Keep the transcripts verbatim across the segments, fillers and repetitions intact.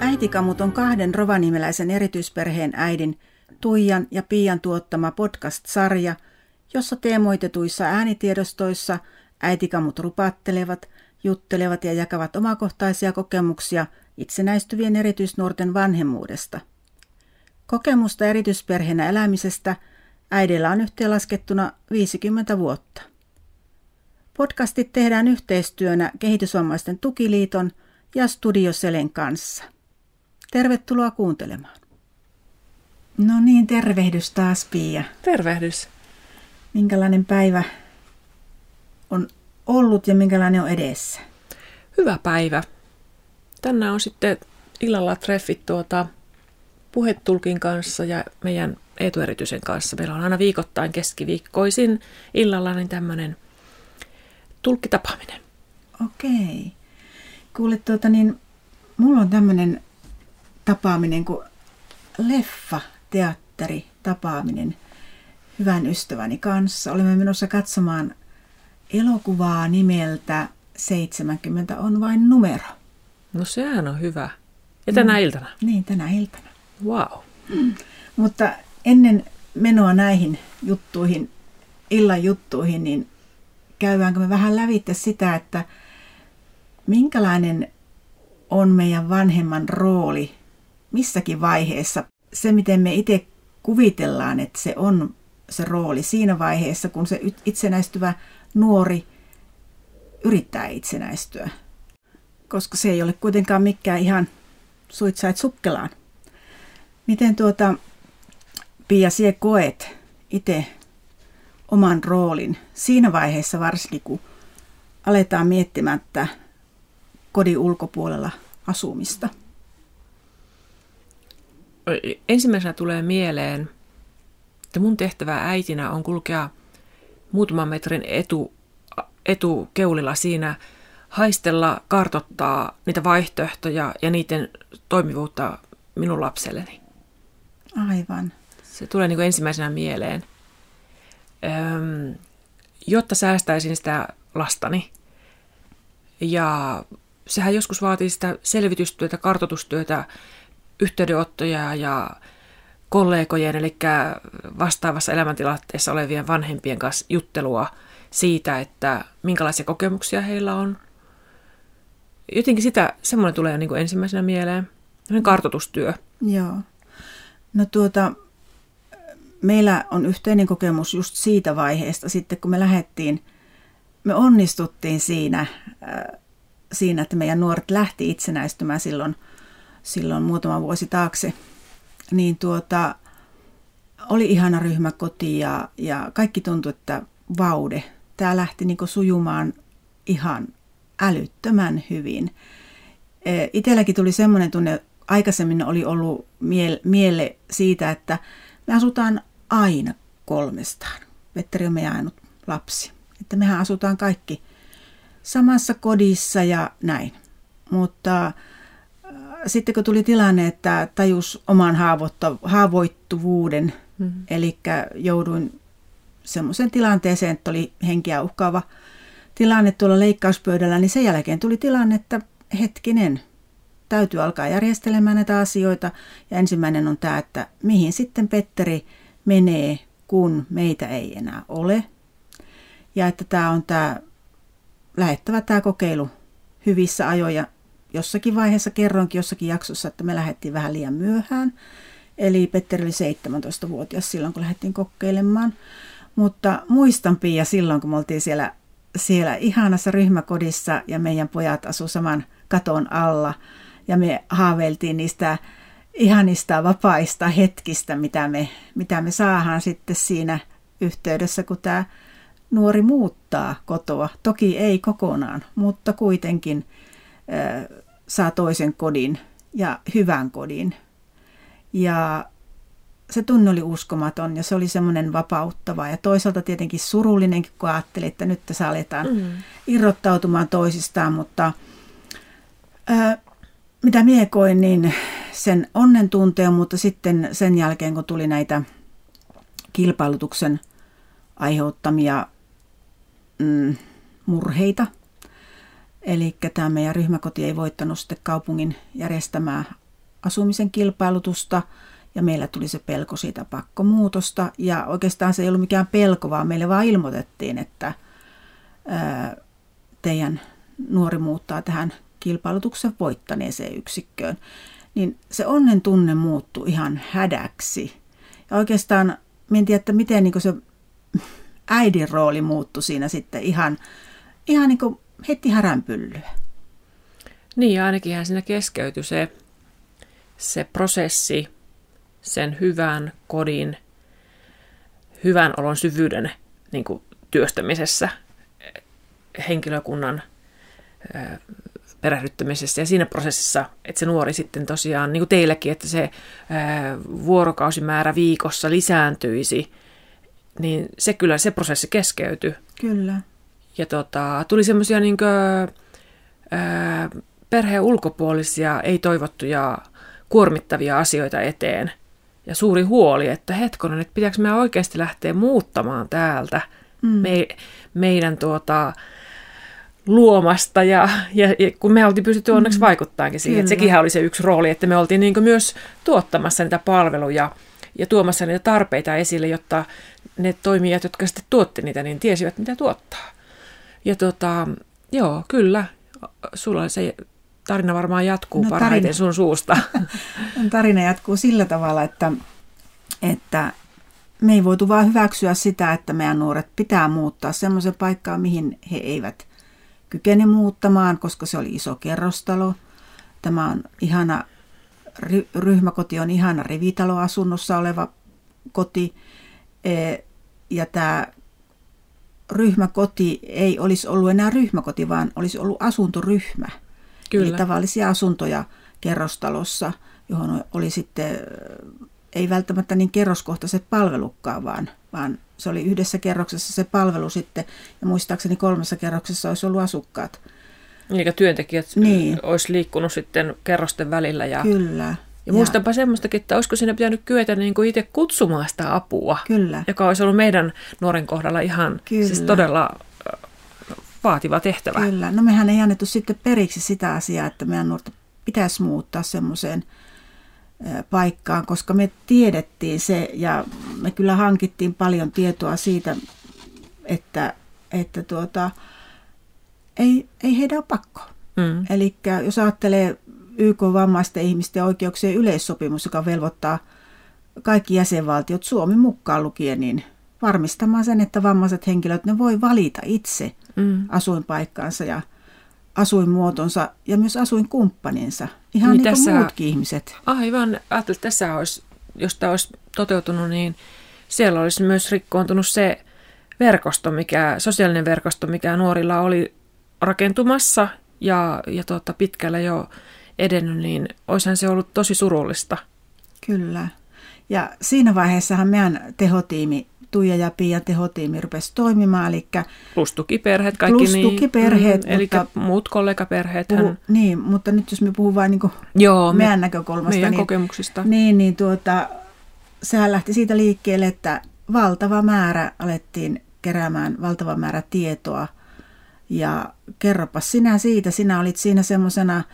Äitikamut on kahden rovaniemeläisen erityisperheen äidin, Tuijan ja Piian tuottama podcast-sarja, jossa teemoitetuissa äänitiedostoissa äitikamut rupattelevat, juttelevat ja jakavat omakohtaisia kokemuksia itsenäistyvien erityisnuorten vanhemmuudesta. Kokemusta erityisperheenä elämisestä äidillä on yhteenlaskettuna viisikymmentä vuotta. Podcastit tehdään yhteistyönä Kehitysvammaisten tukiliiton ja Studio Selen kanssa. Tervetuloa kuuntelemaan. No niin, tervehdys taas, Pia. Tervehdys. Minkälainen päivä on ollut ja minkälainen on edessä? Hyvä päivä. Tänään on sitten illalla treffit tuota puhetulkin kanssa ja meidän Eetu Erityisen kanssa. Meillä on aina viikoittain keskiviikkoisin illalla niin tämmöinen tulkkitapaaminen. Okei. Kuule, tuota niin, mulla on tämmöinen tapaaminen kuin leffa, teatteri, tapaaminen hyvän ystäväni kanssa. Olemme menossa katsomaan elokuvaa nimeltä seitsemänkymmentä on vain numero. No sehän on hyvä. Ja tänä mm. iltana? Niin, tänä iltana. Wow. Mm. Mutta ennen menoa näihin juttuihin, illan juttuihin, niin käydäänkö me vähän lävitse sitä, että minkälainen on meidän vanhemman rooli missäkin vaiheessa. Se, miten me itse kuvitellaan, että se on se rooli siinä vaiheessa, kun se itsenäistyvä nuori yrittää itsenäistyä. Koska se ei ole kuitenkaan mikään ihan suitsait sukkelaan. Miten tuota, Pia, sinä koet itse oman roolin siinä vaiheessa varsinkin, kun aletaan miettimättä kodin ulkopuolella asumista? Ensimmäisenä tulee mieleen, että mun tehtävä äitinä on kulkea muutaman metrin etu, etukeulilla siinä, haistella, kartoittaa niitä vaihtoehtoja ja niiden toimivuutta minun lapselleni. Aivan. Se tulee niin kuin ensimmäisenä mieleen. Öm, jotta säästäisin sitä lastani. Ja sehän joskus vaatii sitä selvitystyötä, kartoitustyötä, yhteydenottoja ja kollegojen, eli vastaavassa elämäntilanteessa olevien vanhempien kanssa juttelua siitä, että minkälaisia kokemuksia heillä on. Jotenkin sitä, semmoinen tulee niin kuin ensimmäisenä mieleen, kartoitustyö. Joo. No tuota, meillä on yhteinen kokemus just siitä vaiheesta, sitten kun me lähdettiin, me onnistuttiin siinä, äh, siinä että meidän nuoret lähti itsenäistymään silloin, silloin muutama vuosi taakse, niin tuota, oli ihana ryhmäkoti ja, ja kaikki tuntui, että vaude, tämä lähti niin kuin sujumaan ihan älyttömän hyvin. Itselläkin tuli semmoinen tunne, aikaisemmin oli ollut miele, miele siitä, että me asutaan aina kolmestaan. Petteri on meidän ainut lapsi. Että mehän asutaan kaikki samassa kodissa ja näin. Mutta äh, sitten kun tuli tilanne, että tajus oman haavoittuvuuden, mm-hmm. eli jouduin semmoiseen tilanteeseen, että oli henkeä uhkaava tilanne tuolla leikkauspöydällä, niin sen jälkeen tuli tilanne, että hetkinen, täytyy alkaa järjestelemään näitä asioita. Ja ensimmäinen on tämä, että mihin sitten Petteri menee, kun meitä ei enää ole. Ja että tämä on tämä lähettävä tämä kokeilu hyvissä ajoin. Jossakin vaiheessa kerroinkin jossakin jaksossa, että me lähdettiin vähän liian myöhään. Eli Petteri oli seitsemäntoistavuotias silloin, kun lähdettiin kokeilemaan. Mutta muistan, Pia, silloin, kun me oltiin siellä, siellä ihanassa ryhmäkodissa ja meidän pojat asu saman katon alla. Ja me haaveiltiin niistä ihanista vapaista hetkistä, mitä me, mitä me saadaan sitten siinä yhteydessä, kun tämä nuori muuttaa kotoa. Toki ei kokonaan, mutta kuitenkin äh, saa toisen kodin ja hyvän kodin. Ja se tunne oli uskomaton ja se oli semmoinen vapauttava ja toisaalta tietenkin surullinenkin, kun ajattelin, että nyt tässä aletaan mm. irrottautumaan toisistaan, mutta äh, mitä mie koin, niin sen onnen tunteen, mutta sitten sen jälkeen, kun tuli näitä kilpailutuksen aiheuttamia mm, murheita, eli tämä meidän ryhmäkoti ei voittanut sitten kaupungin järjestämää asumisen kilpailutusta ja meillä tuli se pelko siitä pakkomuutosta. Ja oikeastaan se ei ollut mikään pelko, vaan meille vaan ilmoitettiin, että ää, teidän nuori muuttaa tähän kilpailutuksen voittaneeseen yksikköön. Niin se onnen tunne muuttui ihan hädäksi. Ja oikeastaan mietin, että miten niin se äidin rooli muuttui siinä sitten ihan, ihan niin kuin heti häränpyllyä. Niin, ja ainakinhan siinä keskeytyi se, se prosessi sen hyvän kodin, hyvän olon syvyyden niin kuin työstämisessä, henkilökunnan ö, perehdyttämisessä ja siinä prosessissa, että se nuori sitten tosiaan, niin kuin teillekin, että se ö, vuorokausimäärä viikossa lisääntyisi, niin se kyllä se prosessi keskeytyi. Kyllä. Ja tota, tuli semmoisia niin kuin, ö, perheen ulkopuolisia, ei-toivottuja, kuormittavia asioita eteen. Ja suuri huoli, että hetkonen, että pitääkö meidän oikeasti lähteä muuttamaan täältä mm. me, meidän tuota, luomasta. Ja, ja, ja kun me oltiin pystytty onneksi mm. vaikuttaankin siihen, että sekinhän oli se yksi rooli, että me oltiin niin kuin myös tuottamassa niitä palveluja ja tuomassa niitä tarpeita esille, jotta ne toimijat, jotka sitten tuotti niitä, niin tiesivät, mitä tuottaa. Ja tota, joo, kyllä, sulla se tarina varmaan jatkuu no, parhaiten tarina. Sun suusta. Tarina jatkuu sillä tavalla, että, että me ei voitu vaan hyväksyä sitä, että meidän nuoret pitää muuttaa semmoisen paikkaan, mihin he eivät kykene muuttamaan, koska se oli iso kerrostalo. Tämä on ihana, ryhmäkoti on ihana rivitaloasunnossa oleva koti. Ja tämä ryhmäkoti ei olisi ollut enää ryhmäkoti, vaan olisi ollut asuntoryhmä. Kyllä. Eli tavallisia asuntoja kerrostalossa, johon oli sitten, ei välttämättä niin kerroskohtaiset palvelukkaan, vaan, vaan se oli yhdessä kerroksessa se palvelu sitten, ja muistaakseni kolmessa kerroksessa olisi ollut asukkaat. Eli työntekijät niin. olisi liikkunut sitten kerrosten välillä. Ja, Kyllä. ja muistanpa semmoistakin, että olisiko siinä pitänyt kyetä niin kuin itse kutsumaan sitä apua, Kyllä. joka olisi ollut meidän nuoren kohdalla ihan siis todella vaativa tehtävä. Kyllä. No mehän ei annettu sitten periksi sitä asiaa, että meidän nuorta pitäisi muuttaa semmoiseen paikkaan, koska me tiedettiin se ja me kyllä hankittiin paljon tietoa siitä, että, että tuota, ei, ei heidän ole pakko. Mm. Eli jos ajattelee Y K-vammaisten ihmisten oikeuksien yleissopimus, joka velvoittaa kaikki jäsenvaltiot Suomi mukaan lukien, niin varmistamaan sen, että vammaiset henkilöt ne voi valita itse mm. asuinpaikkaansa ja asuinmuotonsa ja myös asuinkumppaninsa. Ihan niin, niin kuin muutkin ihmiset. Aivan. Ajattelin, että tässä olisi, jos tämä olisi toteutunut, niin siellä olisi myös rikkoontunut se verkosto, mikä, sosiaalinen verkosto, mikä nuorilla oli rakentumassa ja, ja tuota, pitkällä jo edennyt, niin olisihan se ollut tosi surullista. Kyllä. Ja siinä vaiheessahan meidän tehotiimi, Tuija ja Pian tehotiimi rupesi toimimaan. Eli plus tukiperheet, kaikki plus niin. tukiperheet. Mm, eli muut kollegaperheet. Puhu, niin, mutta nyt jos me puhun vain niin Joo, meidän me, näkökulmasta. Meidän niin, kokemuksista. Niin, niin tuota, sehän lähti siitä liikkeelle, että valtava määrä alettiin keräämään valtava määrä tietoa. Ja kerropas sinä siitä, sinä olit siinä semmoisena äh,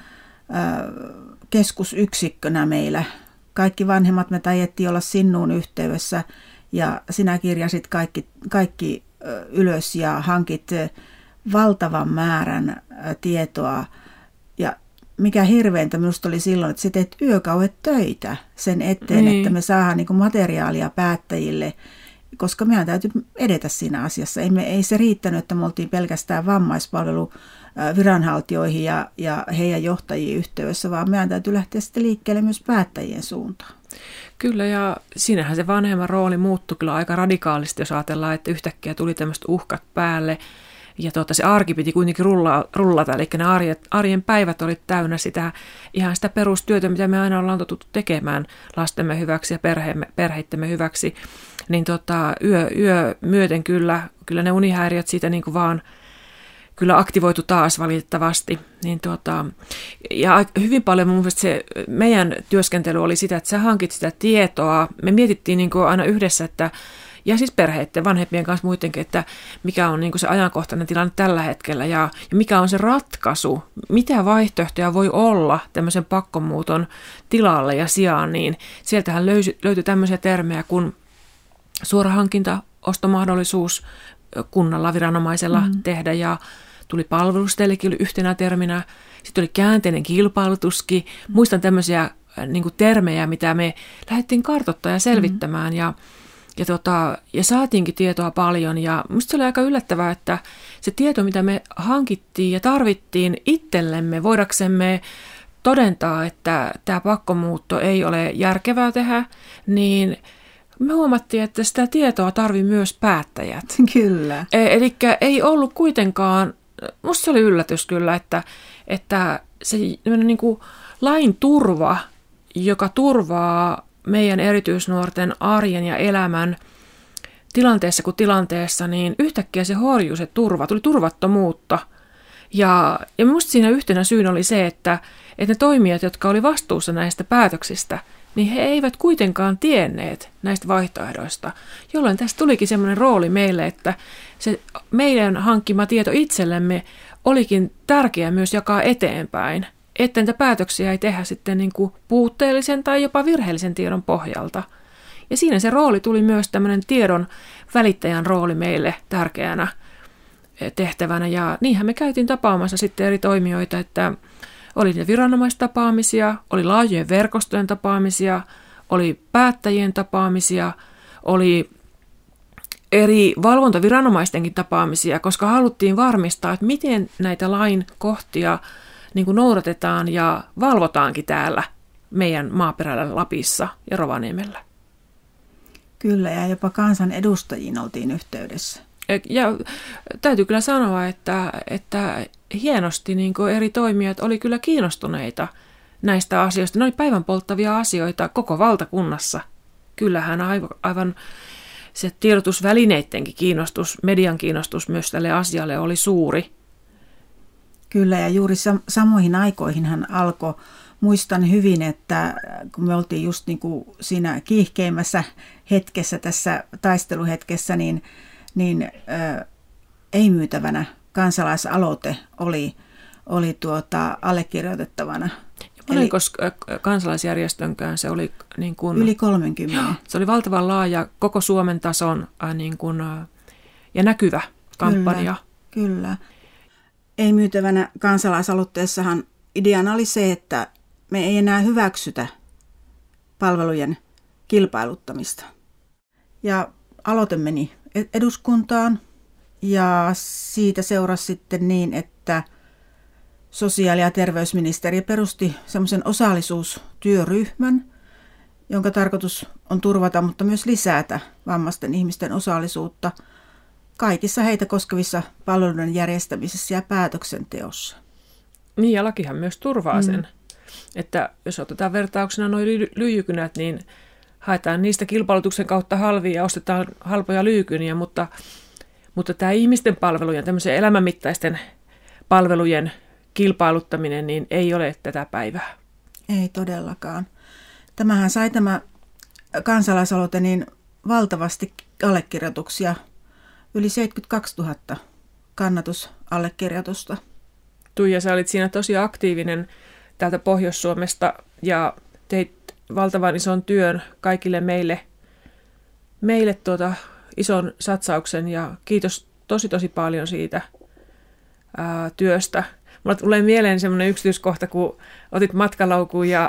keskusyksikkönä meillä. Kaikki vanhemmat me tajettiin olla sinuun yhteydessä ja sinä kirjasit kaikki, kaikki ylös ja hankit valtavan määrän tietoa. Ja mikä hirveintä minusta oli silloin, että sä teet yökauet töitä sen eteen, niin. että me saadaan niin kuin materiaalia päättäjille, koska meidän täytyy edetä siinä asiassa. Ei, me, ei se riittänyt, että me oltiin pelkästään vammaispalvelu viranhaltijoihin ja, ja heidän johtajien yhteydessä, vaan meidän täytyy lähteä sitten liikkeelle myös päättäjien suuntaan. Kyllä, ja siinähän se vanhemman rooli muuttui kyllä aika radikaalisti, jos ajatellaan, että yhtäkkiä tuli tämmöiset uhkat päälle, ja tuota, se arki piti kuitenkin rulla, rullata, eli ne arjen, arjen päivät oli täynnä sitä, ihan sitä perustyötä, mitä me aina ollaan totuttu tekemään lastemme hyväksi ja perheemme, perheittemme hyväksi, niin tota, yö, yö myöten kyllä, kyllä ne unihäiriöt siitä niin kuin vaan kyllä aktivoitu taas valitettavasti. Niin tuota, ja hyvin paljon mun mielestä se meidän työskentely oli sitä, että sä hankit sitä tietoa. Me mietittiin niin kuin aina yhdessä, että ja siis perheiden, vanhempien kanssa muidenkin, että mikä on niin kuin se ajankohtainen tilanne tällä hetkellä ja, ja mikä on se ratkaisu, mitä vaihtoehtoja voi olla tämmöisen pakkomuuton tilalle ja sijaan, niin sieltähän löysi, löytyi tämmöisiä termejä kuin suorahankinta, ostomahdollisuus kunnalla, viranomaisella mm. tehdä ja tuli palvelusetelikin oli yhtenä terminä, sitten oli käänteinen kilpailutuskin. Mm. Muistan tämmöisiä niin kuin termejä, mitä me lähdettiin kartoittamaan ja selvittämään mm. ja, ja, tota, ja saatiinkin tietoa paljon ja musta se oli aika yllättävää, että se tieto, mitä me hankittiin ja tarvittiin itsellemme, voidaksemme todentaa, että tämä pakkomuutto ei ole järkevää tehdä, niin me huomattiin, että sitä tietoa tarvii myös päättäjät. Kyllä. Eli ei ollut kuitenkaan, musta se oli yllätys kyllä, että, että se niin kuin lain turva, joka turvaa meidän erityisnuorten arjen ja elämän tilanteessa kuin tilanteessa, niin yhtäkkiä se horjui se turva, tuli turvattomuutta. Ja, ja minusta siinä yhtenä syynä oli se, että, että ne toimijat, jotka oli vastuussa näistä päätöksistä, niin he eivät kuitenkaan tienneet näistä vaihtoehdoista, jolloin tästä tulikin semmoinen rooli meille, että se meidän hankkima tieto itsellemme olikin tärkeää myös jakaa eteenpäin, että niitä päätöksiä ei tehdä sitten niin kuin puutteellisen tai jopa virheellisen tiedon pohjalta. Ja siinä se rooli tuli myös tämmöinen tiedon välittäjän rooli meille tärkeänä tehtävänä, ja niinhän me käytiin tapaamassa sitten eri toimijoita, että oli niitä viranomaistapaamisia, oli laajojen verkostojen tapaamisia, oli päättäjien tapaamisia, oli eri valvontaviranomaistenkin tapaamisia, koska haluttiin varmistaa, että miten näitä lain kohtia niin kuin noudatetaan ja valvotaankin täällä meidän maaperällä Lapissa ja Rovaniemellä. Kyllä, ja jopa kansanedustajiin oltiin yhteydessä. Ja täytyy kyllä sanoa, että, että hienosti niin kuin eri toimijat oli kyllä kiinnostuneita näistä asioista. Ne oli päivän polttavia asioita koko valtakunnassa. Kyllähän aivan se tiedotusvälineidenkin kiinnostus, median kiinnostus myös tälle asialle oli suuri. Kyllä, ja juuri samoihin aikoihin hän alkoi. Muistan hyvin, että kun me oltiin just niin kuin siinä kiihkeimmässä hetkessä, tässä taisteluhetkessä, niin, niin ö, ei myytävänä kansalaisaloite oli, oli tuota, allekirjoitettavana. Monenko kansalaisjärjestönkään se oli niin kuin, yli kolmekymmentä. Se oli valtavan laaja koko Suomen tason äh, niin kuin, äh, ja näkyvä kampanja. Kyllä, kyllä. Ei myytävänä kansalaisaloitteessahan ideana oli se, että me ei enää hyväksytä palvelujen kilpailuttamista. Ja aloite meni eduskuntaan ja siitä seurasi sitten niin, että sosiaali- ja terveysministeriö perusti semmoisen osallisuustyöryhmän, jonka tarkoitus on turvata, mutta myös lisätä vammaisten ihmisten osallisuutta kaikissa heitä koskevissa palveluiden järjestämisessä ja päätöksenteossa. Niin, ja lakihan myös turvaa sen, mm. että jos otetaan vertauksena nuo lyijykynät, niin haetaan niistä kilpailutuksen kautta halvia ja ostetaan halpoja lyykyniä, mutta, mutta tämä ihmisten palvelujen, tämmöisen elämänmittaisten palvelujen kilpailuttaminen, niin ei ole tätä päivää. Ei todellakaan. Tämähän sai tämä kansalaisaloite niin valtavasti allekirjoituksia, yli seitsemänkymmentäkaksituhatta kannatusallekirjoitusta. Tuija, sä olit siinä tosi aktiivinen täältä Pohjois-Suomesta ja teit valtavan ison työn kaikille meille, meille tuota ison satsauksen ja kiitos tosi tosi paljon siitä ää, työstä. Mulla tulee mieleen semmoinen yksityiskohta, kun otit matkalaukuun ja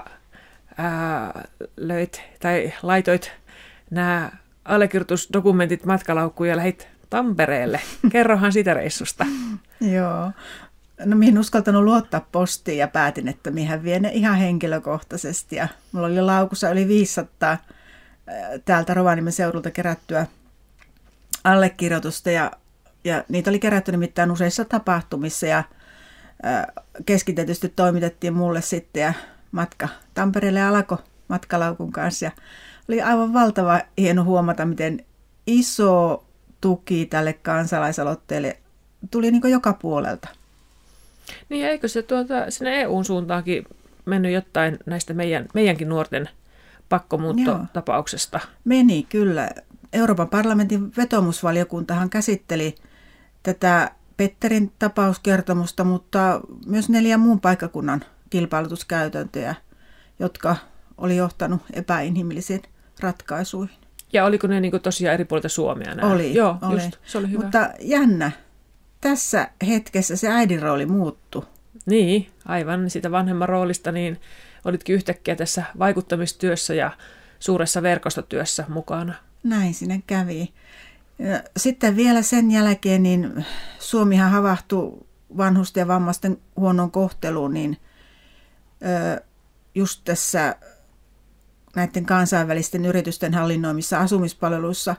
ää, löit tai laitoit nämä allekirjoitusdokumentit matkalaukkuun ja lähit Tampereelle. Kerrohan sitä reissusta. Joo. No mihin uskaltanut luottaa postiin ja päätin, että mihän vie ne ihan henkilökohtaisesti. Ja mulla oli laukussa yli viisisataa täältä Rovaniemen seudulta kerättyä allekirjoitusta ja, ja niitä oli kerätty nimittäin useissa tapahtumissa ja keskitetysti toimitettiin mulle sitten ja matka Tampereelle alkoi matkalaukun kanssa ja oli aivan valtava hieno huomata, miten iso tuki tälle kansalaisaloitteelle tuli niin kuin joka puolelta. Niin eikö se tuota, sinne E U:n suuntaankin mennyt jotain näistä meidän, meidänkin nuorten pakkomuuttotapauksesta? Meni kyllä. Euroopan parlamentin vetomusvaliokuntahan käsitteli tätä Petterin tapauskertomusta, mutta myös neljän muun paikkakunnan kilpailutuskäytäntöjä, jotka oli johtanut epäinhimillisiin ratkaisuihin. Ja oliko ne niin tosiaan eri puolilta Suomea nämä? Oli, Joo, oli. Just, se oli hyvä. Mutta jännä, tässä hetkessä se äidin rooli muuttui. Niin, aivan siitä vanhemman roolista, niin olitkin yhtäkkiä tässä vaikuttamistyössä ja suuressa verkostotyössä mukana. Näin sinne kävi. Ja sitten vielä sen jälkeen niin Suomihan havahtui vanhusten ja vammaisten huonon kohteluun, niin just tässä näiden kansainvälisten yritysten hallinnoimissa asumispalveluissa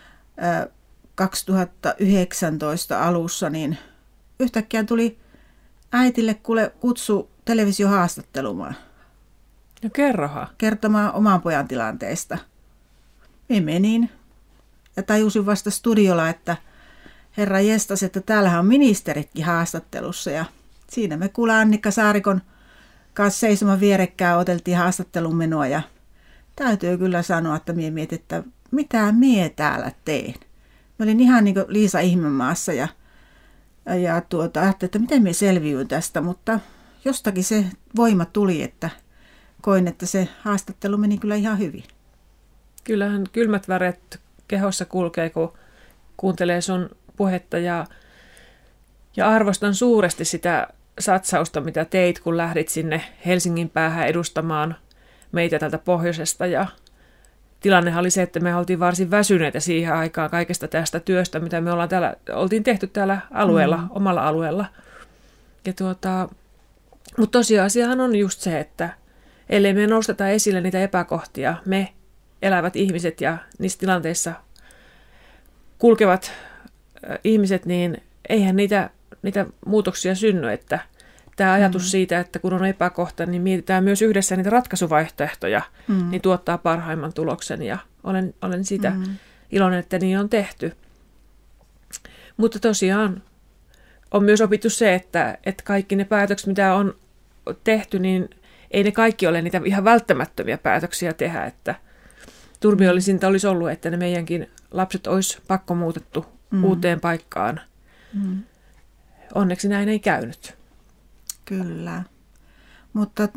kaksituhattayhdeksäntoista alussa, niin yhtäkkiä tuli äitille kuule kutsu televisiohaastattelumaan. No kerrohan. Kertomaan oman pojan tilanteesta. Minä menin ja tajusin vasta studiolla, että herra jestas, että täällähän on ministeritkin haastattelussa. Ja siinä me kuule Annikka Saarikon kanssa seisomaan vierekkään oteltiin haastattelun menoa. Ja täytyy kyllä sanoa, että minä mietin, että mitä minä täällä teen. Mä olin ihan niin kuin Liisa Ihmemaassa ja, ja tuota, ajattelin, että miten minä selviyn tästä. Mutta jostakin se voima tuli, että koin, että se haastattelu meni kyllä ihan hyvin. Kyllähän kylmät väret kehossa kulkee, kun kuuntelee sun puhetta ja, ja arvostan suuresti sitä satsausta, mitä teit, kun lähdit sinne Helsingin päähän edustamaan meitä tältä pohjoisesta. Ja tilannehan oli se, että me oltiin varsin väsyneitä siihen aikaan kaikesta tästä työstä, mitä me ollaan täällä, oltiin tehty täällä alueella, mm. omalla alueella. Ja tuota, mutta tosiasiahan on just se, että ellei me nosteta esille niitä epäkohtia, me elävät ihmiset ja niissä tilanteissa kulkevat ihmiset, niin eihän niitä, niitä muutoksia synny. Että tämä ajatus mm-hmm. siitä, että kun on epäkohta, niin mietitään myös yhdessä niitä ratkaisuvaihtoehtoja, mm-hmm. niin tuottaa parhaimman tuloksen. Ja olen, olen siitä mm-hmm. iloinen, että niin on tehty. Mutta tosiaan on myös opittu se, että, että kaikki ne päätökset, mitä on tehty, niin ei ne kaikki ole niitä ihan välttämättömiä päätöksiä tehdä, että turmiollisinta olisi ollut, että ne meidänkin lapset olisi pakkomuutettu mm. uuteen paikkaan. Mm. Onneksi näin ei käynyt. Kyllä, mutta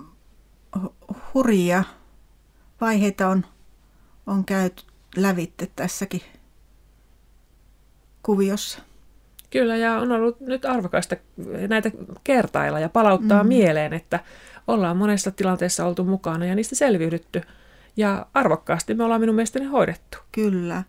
hurjia vaiheita on, on käyty lävitte tässäkin kuviossa. Kyllä, ja on ollut nyt arvokasta näitä kertailla ja palauttaa mm. mieleen, että ollaan monessa tilanteessa oltu mukana ja niistä selviydytty. Ja arvokkaasti me ollaan minun mielestäni hoidettu. Kyllä.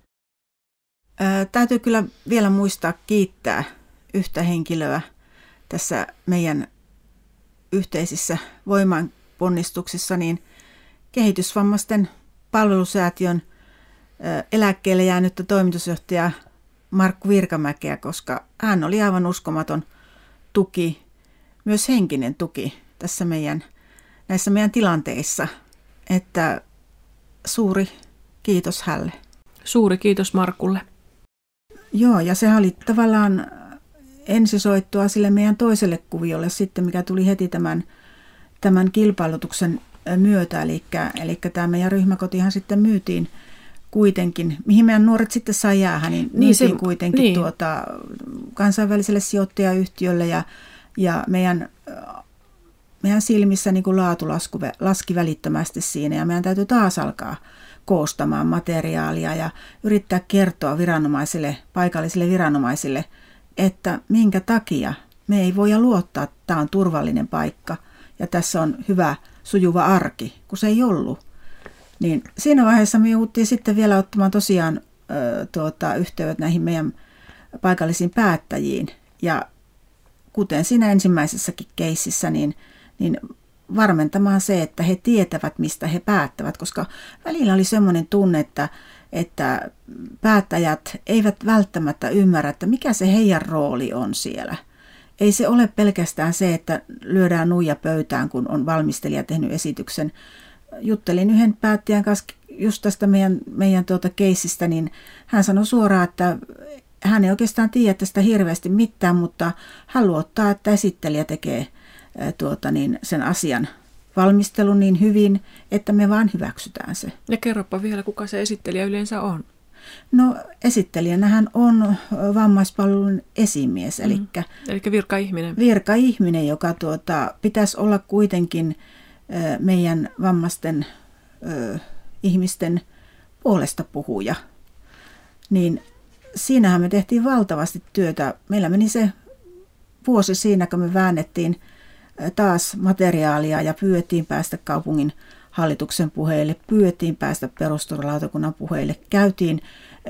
Ää, täytyy kyllä vielä muistaa kiittää yhtä henkilöä tässä meidän yhteisissä voimanponnistuksissa, niin kehitysvammaisten palvelusäätiön ää, eläkkeelle jäänyttä toimitusjohtaja Markku Virkamäkeä, koska hän oli aivan uskomaton tuki, myös henkinen tuki tässä meidän, näissä meidän tilanteissa, että suuri kiitos hänelle. Suuri kiitos Markulle. Joo, ja se oli tavallaan ensisoittoa sille meidän toiselle kuviolle sitten, mikä tuli heti tämän, tämän kilpailutuksen myötä. Eli, eli tämä meidän ryhmäkotihan sitten myytiin kuitenkin, mihin meidän nuoret sitten sai jäädä, niin myytiin niin se, kuitenkin niin. Tuota, kansainväliselle sijoittajayhtiölle ja, ja meidän, meidän silmissä niin kuin laatu lasku, laski välittömästi siinä ja meidän täytyy taas alkaa koostamaan materiaalia ja yrittää kertoa viranomaisille, paikallisille viranomaisille, että minkä takia me ei voida luottaa, että tämä on turvallinen paikka ja tässä on hyvä sujuva arki, kun se ei ollut. Niin siinä vaiheessa me jouduttiin sitten vielä ottamaan tosiaan ö, tuota, yhteydet näihin meidän paikallisiin päättäjiin. Ja kuten siinä ensimmäisessäkin keississä, niin, niin varmentamaan se, että he tietävät, mistä he päättävät. Koska välillä oli semmoinen tunne, että, että päättäjät eivät välttämättä ymmärrä, että mikä se heidän rooli on siellä. Ei se ole pelkästään se, että lyödään nuija pöytään, kun on valmistelija tehnyt esityksen. Juttelin yhden päättäjän kanssa just tästä meidän, meidän tuota keissistä, niin hän sanoi suoraan, että hän ei oikeastaan tiedä tästä hirveästi mitään, mutta hän luottaa, että esittelijä tekee tuota, niin sen asian valmistelun niin hyvin, että me vaan hyväksytään se. Ja kerropa vielä, kuka se esittelijä yleensä on. No esittelijänähän on vammaispalvelun esimies, eli, mm. eli virkaihminen. virkaihminen, joka tuota, pitäisi olla kuitenkin ö, meidän vammaisten ö, ihmisten puolesta puhuja. Niin siinähän me tehtiin valtavasti työtä. Meillä meni se vuosi siinä, kun me väännettiin taas materiaalia ja pyydettiin päästä kaupungin hallituksen puheille, pyydettiin päästä perusturvalautakunnan puheille, käytiin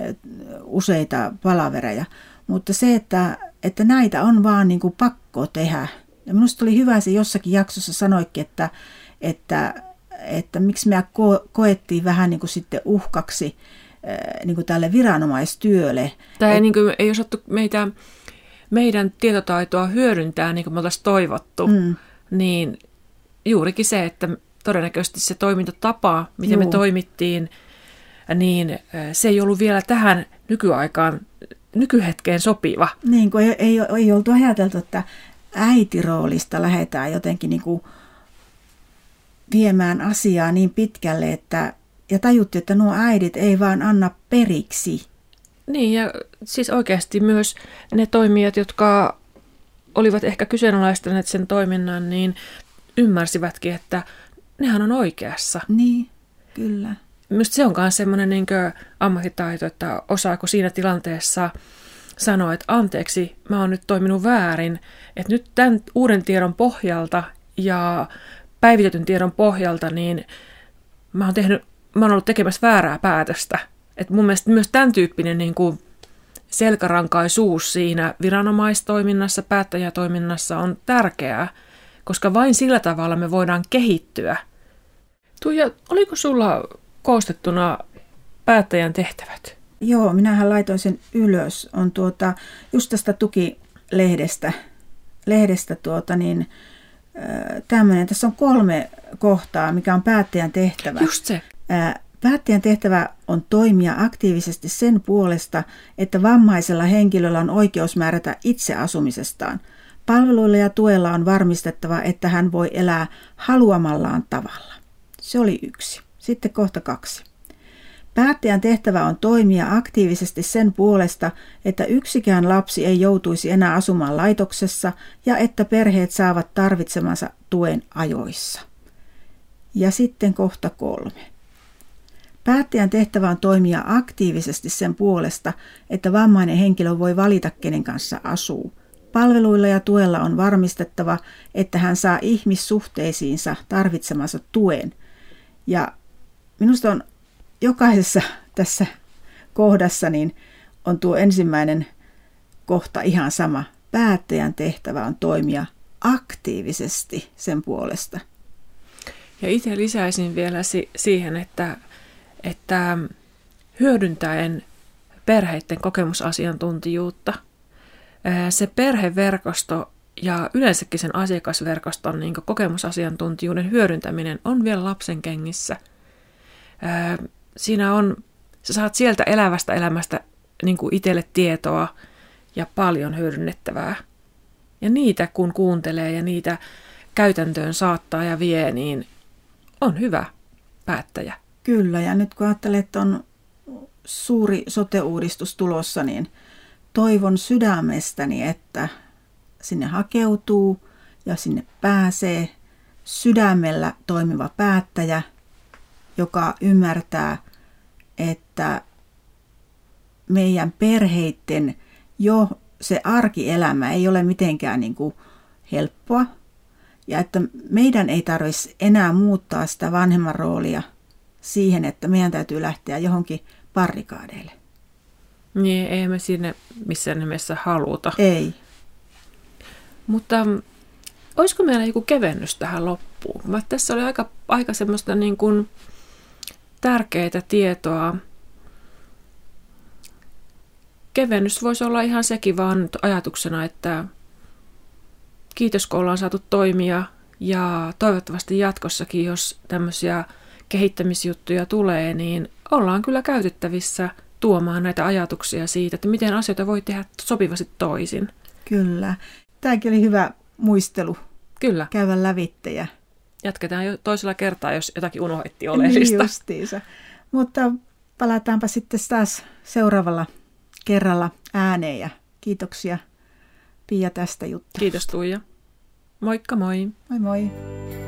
useita palavereja. Mutta se, että, että näitä on vaan niin kuin pakko tehdä. Ja minusta oli hyvä, se jossakin jaksossa sanoikin, että, että, että miksi me ko- koettiin vähän niin kuin sitten uhkaksi niin kuin tälle viranomaistyölle. Tai Et, niin kuin ei osattu meitä, meidän tietotaitoa hyödyntää niin kuin me oltaisiin toivottu, mm. niin juurikin se, että todennäköisesti se toimintatapa, miten Juu. me toimittiin, niin se ei ollut vielä tähän nykyaikaan, nykyhetkeen sopiva. Niin kuin ei, ei, ei oltu ajateltu, että äitiroolista lähdetään jotenkin niin kuin viemään asiaa niin pitkälle, että ja tajuttiin, että nuo äidit ei vaan anna periksi. Niin, ja siis oikeasti myös ne toimijat, jotka olivat ehkä kyseenalaistaneet sen toiminnan, niin ymmärsivätkin, että nehän on oikeassa. Niin, kyllä. Minusta se on myös semmoinen niin kuin ammattitaito, että osaako siinä tilanteessa sanoa, että anteeksi, mä oon nyt toiminut väärin, että nyt tämän uuden tiedon pohjalta ja päivitetyn tiedon pohjalta, niin mä oon tehnyt Mä oon ollut tekemässä väärää päätöstä. Et mun mielestä myös tämän tyyppinen niin kuin selkärankaisuus siinä viranomaistoiminnassa, päättäjätoiminnassa on tärkeää, koska vain sillä tavalla me voidaan kehittyä. Tuija, oliko sulla koostettuna päättäjän tehtävät? Joo, minähän laitoin sen ylös. On tuota, just tästä tukilehdestä lehdestä tuota, niin, tämmöinen. Tässä on kolme kohtaa, mikä on päättäjän tehtävä. Just se. Päättäjän tehtävä on toimia aktiivisesti sen puolesta, että vammaisella henkilöllä on oikeus määrätä itse asumisestaan. Palveluilla ja tuella on varmistettava, että hän voi elää haluamallaan tavalla. Se oli yksi. Sitten kohta kaksi. Päättäjän tehtävä on toimia aktiivisesti sen puolesta, että yksikään lapsi ei joutuisi enää asumaan laitoksessa ja että perheet saavat tarvitsemansa tuen ajoissa. Ja sitten kohta kolme. Päättäjän tehtävä on toimia aktiivisesti sen puolesta, että vammainen henkilö voi valita, kenen kanssa asuu. Palveluilla ja tuella on varmistettava, että hän saa ihmissuhteisiinsa tarvitsemansa tuen. Ja minusta on jokaisessa tässä kohdassa niin on tuo ensimmäinen kohta ihan sama. Päättäjän tehtävä on toimia aktiivisesti sen puolesta. Ja itse lisäisin vielä si- siihen, että että hyödyntäen perheiden kokemusasiantuntijuutta, se perheverkosto ja yleensäkin sen asiakasverkoston niin kokemusasiantuntijuuden hyödyntäminen on vielä lapsen kengissä. Siinä on, sä saat sieltä elävästä elämästä niin kuin itselle tietoa ja paljon hyödynnettävää. Ja niitä kun kuuntelee ja niitä käytäntöön saattaa ja vie, niin on hyvä päättäjä. Kyllä, ja nyt kun ajattelee, että on suuri sote-uudistus tulossa, niin toivon sydämestäni, että sinne hakeutuu ja sinne pääsee sydämellä toimiva päättäjä, joka ymmärtää, että meidän perheiden jo se arkielämä ei ole mitenkään niin kuin helppoa, ja että meidän ei tarvitsisi enää muuttaa sitä vanhemman roolia siihen, että meidän täytyy lähteä johonkin barrikaadeille. Niin, ei me sinne missään nimessä haluta. Ei. Mutta olisiko meillä joku kevennys tähän loppuun? Mä, tässä oli aika, aika semmoista niin kuin tärkeää tietoa. Kevennys voisi olla ihan sekin vaan ajatuksena, että kiitos kun ollaan saatu toimia ja toivottavasti jatkossakin, jos tämmöisiä kehittämisjuttuja tulee, niin ollaan kyllä käytettävissä tuomaan näitä ajatuksia siitä, että miten asioita voi tehdä sopivasti toisin. Kyllä. Tämäkin oli hyvä muistelu. Kyllä. Käydä lävittejä. Jatketaan jo toisella kertaa, jos jotakin unohdettiin oleellista. Niin justiinsa. Mutta palataanpa sitten taas seuraavalla kerralla ääneen ja kiitoksia Pia tästä juttusta. Kiitos Tuija. Moikka moi. Moi moi.